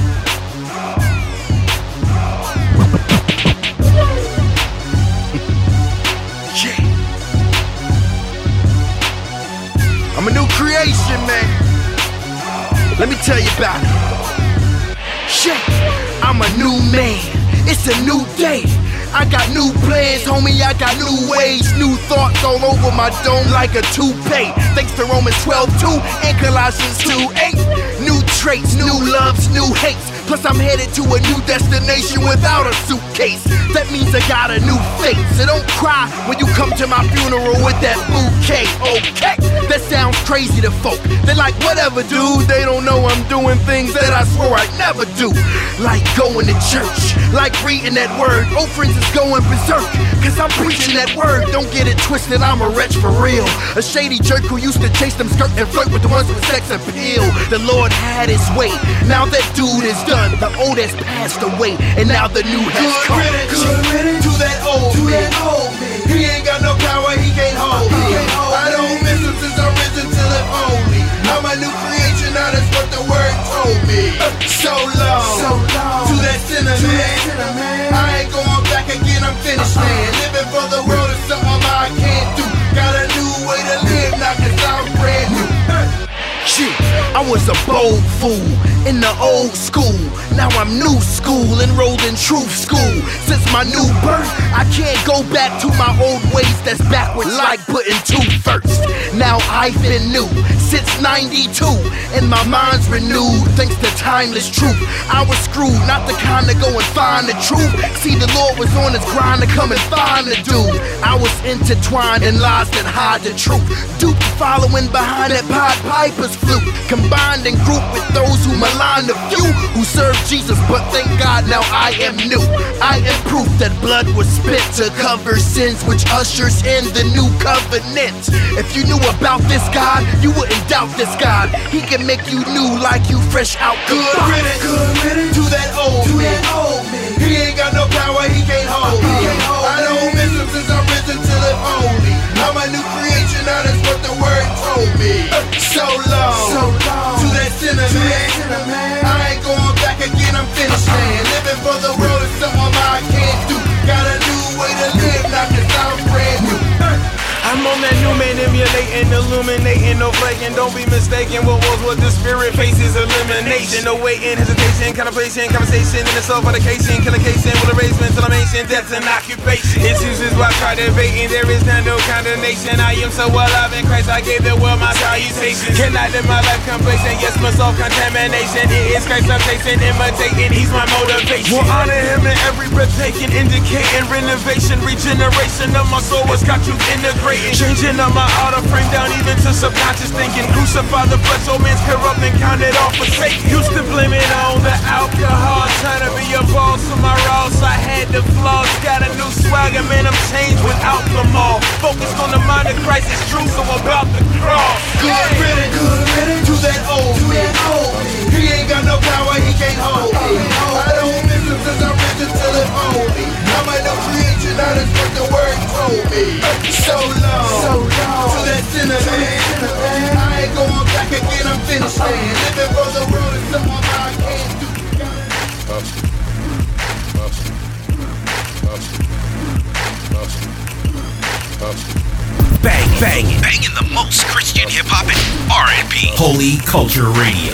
I'm a new creation, man. Let me tell you about it. Shit, I'm a new man. It's a new day. I got new plans, homie, I got new ways. New thoughts all over my dome like a toupee. Thanks to Romans twelve two and Colossians two eight. New traits, new loves, new hates. Plus I'm headed to a new destination without a suitcase. That means I got a new face. So don't cry when you come to my funeral with that bouquet, okay? That sounds crazy to folk. They're like, whatever, dude. They don't know I'm doing things that I swore I'd never do. Like going to church, like reading that word. Old friends is going berserk, cause I'm preaching that word. Don't get it twisted, I'm a wretch for real. A shady jerk who used to chase them skirt and flirt with the ones with sex appeal. The Lord had his way, now that dude is done. The old has passed away, and now the new has Good come. riddance, good riddance to that old to man. that old man. He ain't got no power, he can't hold me. I don't miss him since I'm risen till it only. I'm a new creation, now that's what the word told me. So long, so long to that sinner man. I ain't going back again, I'm finished, man. Living for the world is something I can't do. Got a new way to live now, cause I'm brand new. Shit, I was a bold fool in the old school. Now I'm new school, enrolled in truth school. Since my new birth, I can't go back to my old ways. That's backwards, like putting two first. Now I've been new since ninety-two, and my mind's renewed thanks to timeless truth. I was screwed, not the kind to go and find the truth. See, the Lord was on his grind to come and find the dude. I was intertwined in lies that hide the truth. Duped following behind that Pied Piper's flute. Combined and grouped with those who malign the few who serve Jesus, but thank God now I am new. I am proof that blood was spit to cover sins, which ushers in the new covenant. If you knew about this God, you wouldn't doubt this God. He can make you new like you fresh out the Good box. riddance, good riddance to that old to man. that old man. He ain't got no power, he can't hold me. I don't miss him since I'm risen till it only. I'm a new creation, now that's what the word told me. So long, so long to that sinner man. I ain't going back again, I'm finished, man. Living for the world is something I can't do. Got a new way to live now, cause I'm brand new. I'm on that new man, emulating, illuminating, no flaking. Don't be mistaken, what was what the spirit faces, elimination. No waiting, hesitation, contemplation, conversation, and a self-medication, killication, will erasement, till I'm ancient, death and occupation. Excuses why I try debating, there is now no condemnation. I am so alive in Christ, I gave the world my salutations. Can I live my life complacent? Yes, my self-contamination. It is Christ I'm chasing, imitating, he's my motivation. Will honor him in every breath taking, indicating renovation, regeneration of my soul, what's got you integrating. Changing up my outer frame down even to subconscious thinking. Crucify the flesh, old man's corrupt and count it off for Satan. Used to blame it on the alcohol, trying to be a boss of my Ross. I had the flaws, got a new swagger, man, I'm changed without them all. Focused on the mind of Christ, it's true, so about the cross. Good riddance, good riddance to that old man. He ain't got no power, he can't hold me. I don't miss him since I'm risen till it only. I'm a new creation, now that's what the word told me. So long, so long to that sinner man. I ain't going back again, I'm finished, man. Living for the world is something I can't do. Bang, banging, banging the most Christian hip hop and R and B. Holy Culture Radio.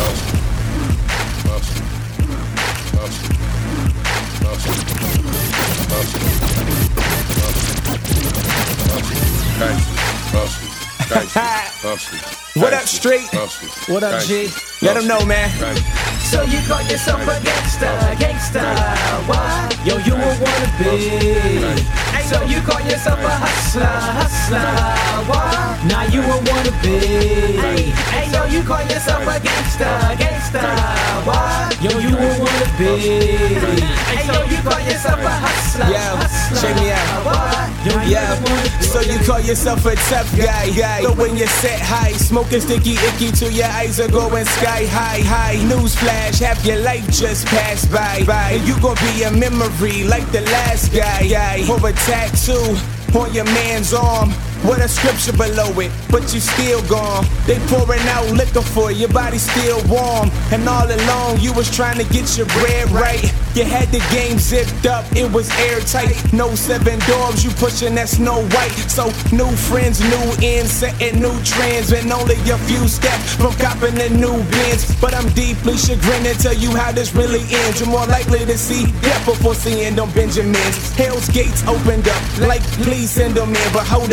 What up, street? What up, G? Let them know, man. So you call yourself a gangsta, gangsta, what? Yo, you a wannabe. So you call yourself a hustler, hustler, what? Now you a wannabe. Hey, yo, you call yourself a gangsta, gangsta, what? Yo, you a wannabe. Hey, yo, you call yourself a hustler, Yo, check me out. Yo, so you call yourself a tough guy, guy. But when you set high, smoking sticky icky till your eyes are going sky high, high. Newsflash, half your life just passed by, by. And you gon' be a memory like the last guy, guy. Or a tattoo on your man's arm with a scripture below it, but you still gone. They pouring out liquor for you, your body still warm. And all along you was trying to get your bread right. You had the game zipped up, it was airtight. No seven doors, you pushing that Snow White. So new friends, new ends, setting new trends. And only a few steps from copping the new Benz. But I'm deeply chagrined to tell you how this really ends. You're more likely to see death before seeing them Benjamins. Hell's gates opened up, like please send them in. But hold up,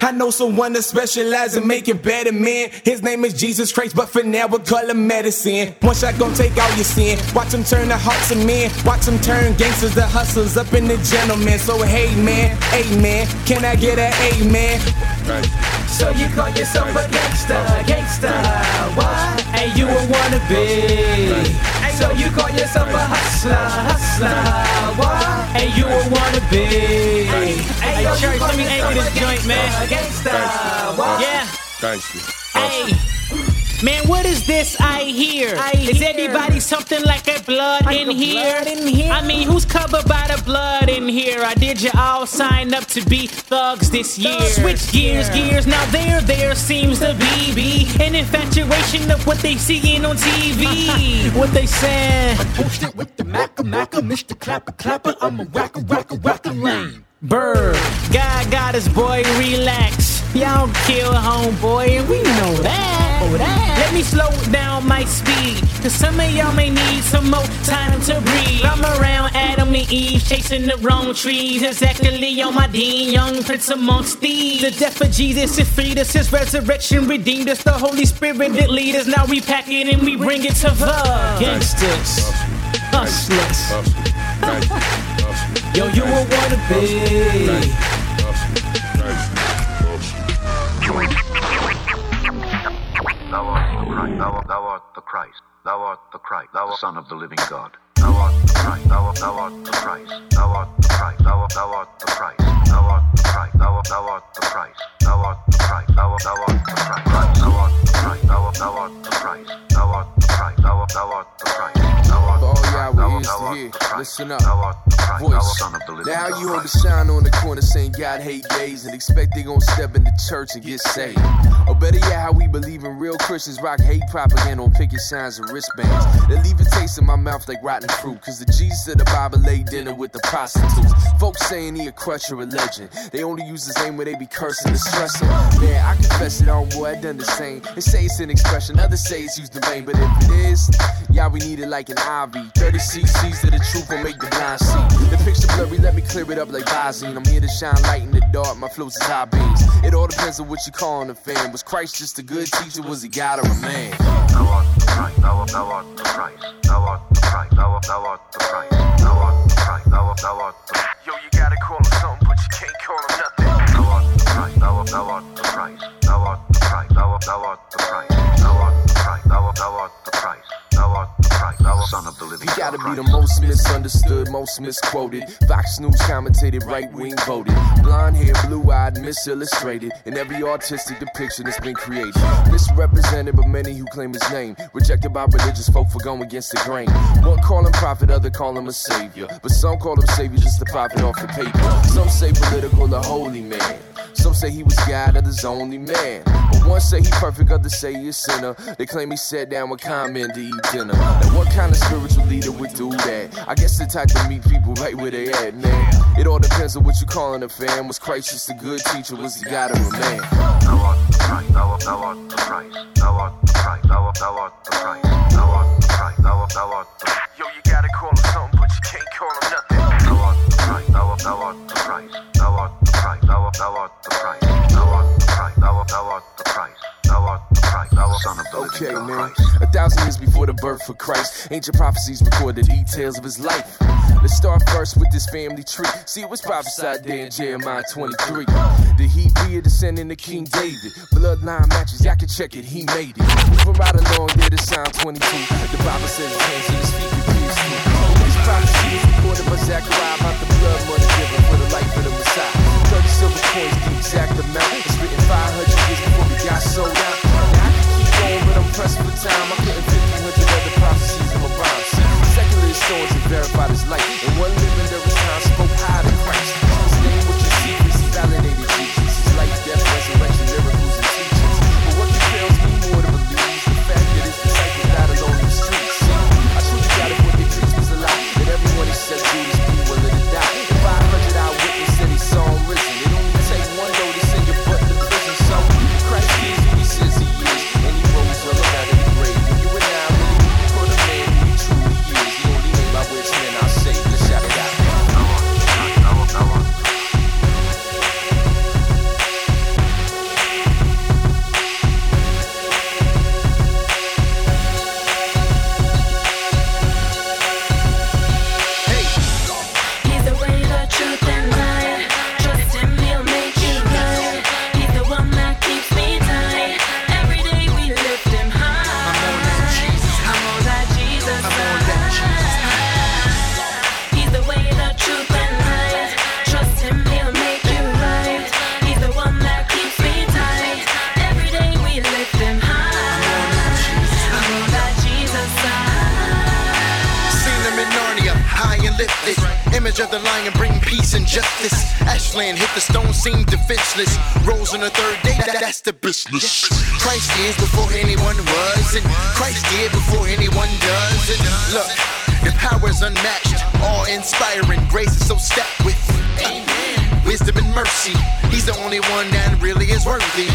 I know someone that specializes in making better men. His name is Jesus Christ, but for now we call him medicine. One shot gon' take all your sin. Watch him turn the hearts of men. Watch him turn gangsters to hustlers up in the gentlemen. So hey man, amen. Can I get an amen? So you call yourself a gangster, gangster, what? And you a wannabe. So you call yourself a hustler, hustler, what? And you a wannabe. Hey, Church, let me anchor this joint, man. Gangster, what? Yeah. Thank you. Hey. Man, what is this I hear? I is hear. Anybody something like a blood, like in, here? blood in here? I mean, who's covered by the blood in here? Or did you all sign up to be thugs this year? Thugs. Switch gears, yeah. gears. Now there, there seems to be, be an infatuation of what they seeing on T V. What they saying? I post it with the Macca Macca, Mister Clapper Clapper. I'm a whacker whacker whacker lame. Bird, God got us, boy, relax. Y'all kill homeboy, and we know that. Oh, that. Let me slow down my speed, cause some of y'all may need some more time to breathe. I'm around Adam and Eve, chasing the wrong trees. Exactly on my Dean, young prince amongst thieves. The death of Jesus, it freed us, his resurrection redeemed us. The Holy Spirit that lead us, now we pack it and we bring it to the gangsters, hustlers. Yo, you a wannabe. Thou art the Christ, thou art the Christ, thou art the Christ, thou art Son of the living God. Thou art the Christ, thou art, thou art the Christ, thou art the Christ, thou art, thou art the Christ, thou art the Christ, thou art, thou art the Christ, thou art the Christ, thou art, thou art the Christ, thou art the Christ, thou art, thou art the Christ, thou art the Christ, thou art, thou art the Christ. For all y'all with ears to hear, listen up. Voice. Now you hold the sign on the corner saying God hate gays and expect they gon' step into church and get saved. Or better yet, how we believe in real Christians rock hate propaganda on picket signs and wristbands. They leave a taste in my mouth like rotten fruit, cause the Jesus of the Bible laid dinner with the prostitutes. Folks saying he a crutch or a legend. They only use his name when they be cursing and stressing. Man, I confess it on, boy, I done the same. They say it's an expression, others say it's used in vain. But if it is, y'all we need it like an I V. thirty cc's of the truth will make the blind see. The picture blurry, let me clear it up like Visine. I'm here to shine light in the dark, my flows is high beams. It all depends on what you calling a fan. Was Christ just a good teacher, was he God or a man? Thou art the Christ, thou art, thou art the Christ, thou art the Christ, thou art, thou art the Christ, thou art the Christ, thou art, thou art the Yo, you gotta call him something, but you can't call him nothing. Thou art the Christ, thou art, thou art the Christ, thou art the Christ, thou art, thou art the Christ, thou art the Christ, thou art, thou art the Christ, thou art the Christ, thou art Son of the living God. You gotta be the most misunderstood, most misquoted. Fox News commentated, right wing voted. Blonde hair, blue eyed, misillustrated. In every artistic depiction that's been created. Misrepresented by many who claim his name. Rejected by religious folk for going against the grain. One call him prophet, other call him a savior. But some call him savior just to profit off the paper. Some say political, a holy man. Some say he was God, others only man. But one say he perfect, others say he a sinner. They claim he sat down with Common to eat dinner. Now what kind of spiritual leader would do that? I guess the type to meet people right where they at, man. It all depends on what you calling a fan. Was Christ just a good teacher? Was he God or a man? Thou art the Christ, thou art, thou art the Christ, thou art the Christ, thou art, thou art the Christ, thou art the Christ, thou art, thou art the Yo, you gotta call him something, but you can't call him nothing. Thou art the Christ, thou art, thou art the Christ, thou art the Christ, thou art, thou art the Christ, thou art the Christ, thou art, thou art the Christ, thou art the Christ, thou art Son of the living God. Okay, man. A thousand years before the birth of Christ, ancient prophecies record the details of his life. Let's start first with this family tree. See, it was prophesied there in Jeremiah twenty-three. Did he be a descendant of King David? Bloodline matches, y'all can check it, he made it. From right along there to Psalm twenty-two, the Bible says his hands and his feet can pierce through. This prophecy was recorded by Zechariah about the blood money given for the life of the Messiah. thirty silver coins, the exact amount. It's written five hundred years before we got sold out. Now I can keep going, but I'm pressed for time. I couldn't fit three hundred other prophecies in my rhymes. Secular historians have verified his life. And one living there was time spoke high to Christ. His name was your secrets, he validated Jesus. His life, death, resurrection, miracles, and teachings. But what compels me more to believe is the fact that his disciples died alone in the streets. I truly got it, what they preached was a lie. That everyone he said Judas be willing to die. And five hundred eyewitnesses said he saw him risen. It only take one though to send your butt to prison. So Christ is who he says he is, and he rose up out of the grave. When you image of the lion bring peace and justice. Ashland hit the stone, seemed defenseless. Rose on the third day, that, that's the business. Christ is before anyone was, and Christ did before anyone does. And look, the power's unmatched, awe-inspiring. Grace is so stacked with wisdom and mercy. He's the only one that really is worthy.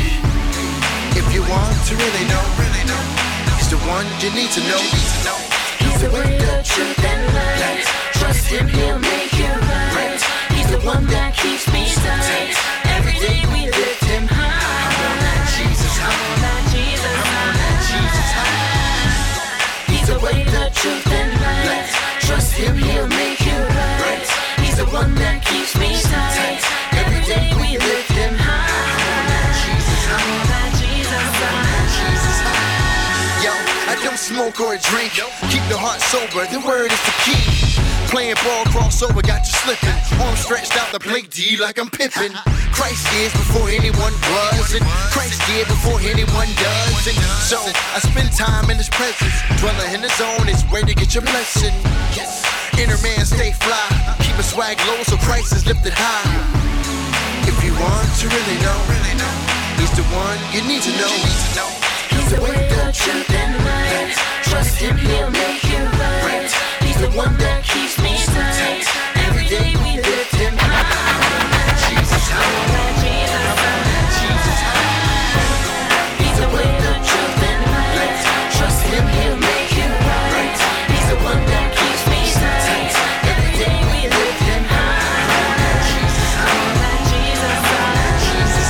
If you want to really know, really know, he's the one you need to know. He's the way, the truth, and light. Trust him, he'll make you right. He's the one that keeps me tight. Every day we lift him high. I'm on that Jesus high. I'm on that Jesus high. I'm on that Jesus high. He's the way, the truth, and light. Trust him, he'll make you right. He's the one that keeps me tight. Every day we lift him high. I'm on that Jesus high. I'm on that Jesus high. I'm on that Jesus high. Yo, I don't smoke or drink. Keep the heart sober, the word is the key. Playing ball crossover, got you slipping. Arms stretched out the plate D like I'm Pippin. Christ is before anyone was, and Christ did before anyone does. And so I spend time in his presence. Dwelling in the zone is where to get your blessing. Yes. Inner man stay fly. Keep a swag low so Christ is lifted high. If you want to really know, really know, he's the one you need to know. He's the way, the truth, and light. Trust him, he'll make you right. He's the one that keeps me tight. Every day we lift him high. Jesus high. Jesus high. Jesus high. He's the way, the truth, and light. Trust him, he'll make you right. He's the one that keeps me tight. Every day we lift him high. Jesus high. Jesus high. Jesus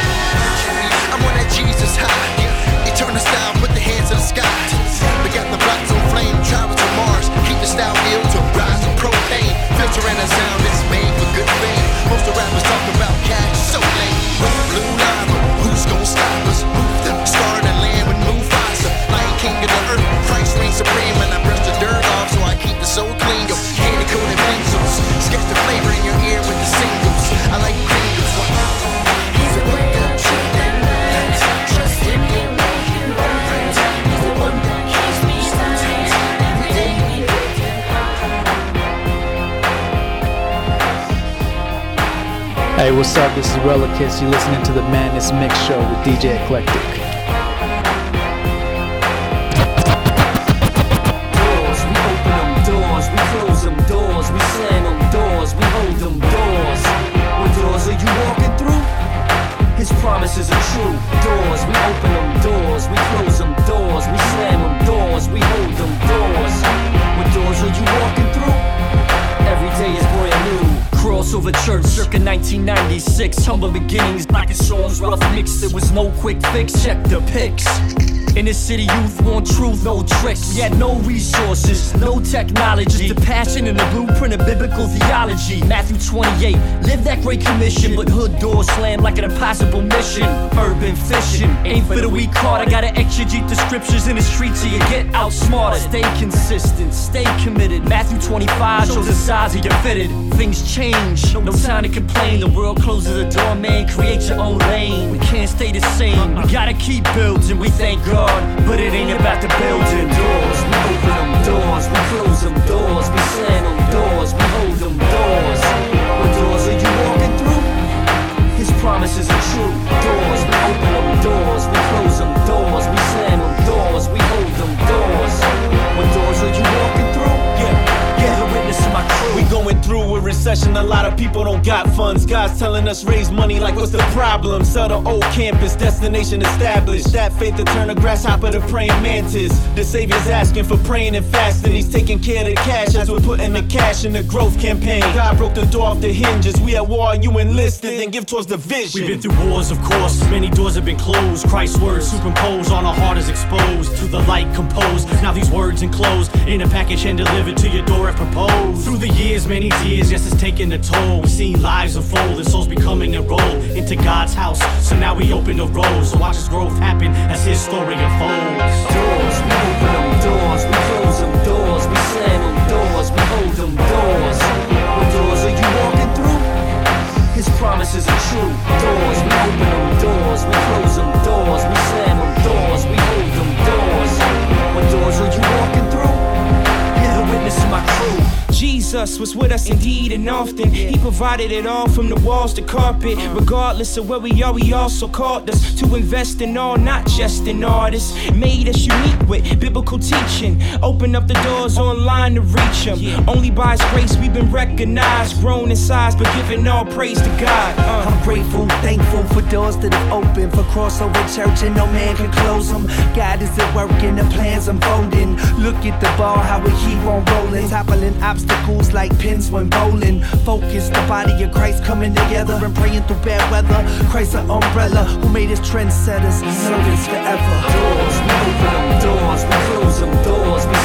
high. I'm on that Jesus high. Eternal style, put the hands in the sky. We got the blocks on flame, travel to Mars. Keep the style ill to rise with propane. Filter and a sound that's made for good fame. Most of rappers talk about cash, so lame. Blue lava, who's gon' stop us? Move the star in the land with Mufasa. Lion King of the earth, Christ reigns supreme. And I brush the dirt off so I keep the soul clean. Yo, candy coated pencils, sketch the flavor in your ear with the singles. I like Pringles. He's the way, the truth, and light. Trust him, he'll make you right. He's the one that keeps me tight. Every day we lift him high. Hey, what's up? This is Relicus. You're listening to the Madness Mix Show with D J Eclectic. Doors, we open them doors, we close them doors, we slam them doors, we hold them doors. What doors are you walking through? His promises are true. Doors, we open them doors, we close them doors, we slam them doors, we hold them doors. What doors are you walking through? Every day is brand new. Crossover church circa nineteen ninety-six. Humble beginnings, knocking songs rough mixed. There was no quick fix, check the pics. In the city, youth want truth, no tricks. We had no resources, no technology. Just the passion and the blueprint of biblical theology. Matthew twenty-eight, live that great commission. But hood doors slam like an impossible mission. Urban fishing, ain't for the weak heart. I gotta exegete the scriptures in the streets so you get outsmarted. Stay consistent, stay committed. Matthew twenty-five shows the size of your fitted. Things change, no time to complain. The world closes the door, man, create your own lane. We can't stay the same, we gotta keep building. We thank God, but it ain't about the building. Doors, we open them doors, we close them doors, we slam them doors, we hold them doors. What doors are you walking through? His promises are true. Doors, we open them doors, we close them doors, we slam them doors, we hold them doors. What doors are you walking through? Yeah, yeah, the witness of my crew. We going through a recession, a lot of people don't got funds. God's telling us raise money, like what's the problem? Sell the old campus, destination established. That faith to turn a grasshopper to praying mantis. The Savior's asking for praying and fasting. He's taking care of the cash as we're putting the cash in the growth campaign. God broke the door off the hinges. We at war, you enlisted, then give towards the vision. We've been through wars, of course. Many doors have been closed. Christ's words superimposed on our heart is exposed. To the light composed. Now these words enclosed in a package and delivered to your door and proposed. Through the years, many tears, yes, it's taking a toll. We've seen lives unfold and souls becoming enrolled into God's house. So now we open the road. So watch His growth happen as His story unfolds. Doors, we open them doors, we close them doors, we slam them doors, we hold them doors. What doors are you walking through? His promises are true. Doors, we open them doors, we close them doors, we slam them doors, we hold them doors. What doors are you walking through? You're the witness of my crew. Jesus Jesus was with us indeed and often. He provided it all from the walls to carpet. Regardless of where we are, he also called us to invest in all, not just in artists. Made us unique with biblical teaching. Open up the doors online to reach him. Only by his grace we've been recognized, grown in size, but giving all praise to God. Uh. I'm grateful, thankful for doors that have opened, for crossover church and no man can close them. God is at work and the plans unfolding. Look at the ball, how we keep on rolling, toppling obstacles like pins when bowling. Focus, the body of Christ coming together and praying through bad weather. Christ an umbrella who made us trendsetters, servants forever. Doors, we open them doors, we close them doors. We